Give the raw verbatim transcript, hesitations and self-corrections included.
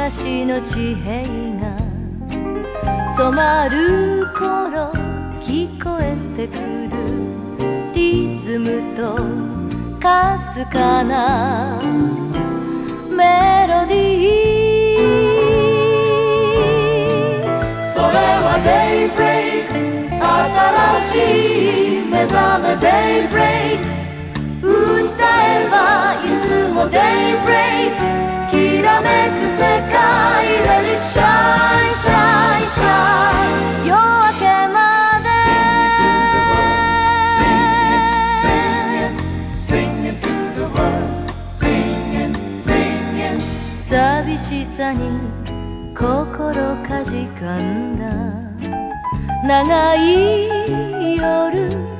昔の地平が染まる頃聞こえてくるリズムとかすかなメロディー、それはデイブレイク、新しい目覚めデイブレイク、歌えばいつもデイブレイク、きらめく世界でリシャイシャイシャイ、夜明けまで寂しさに心かじかんだ長い夜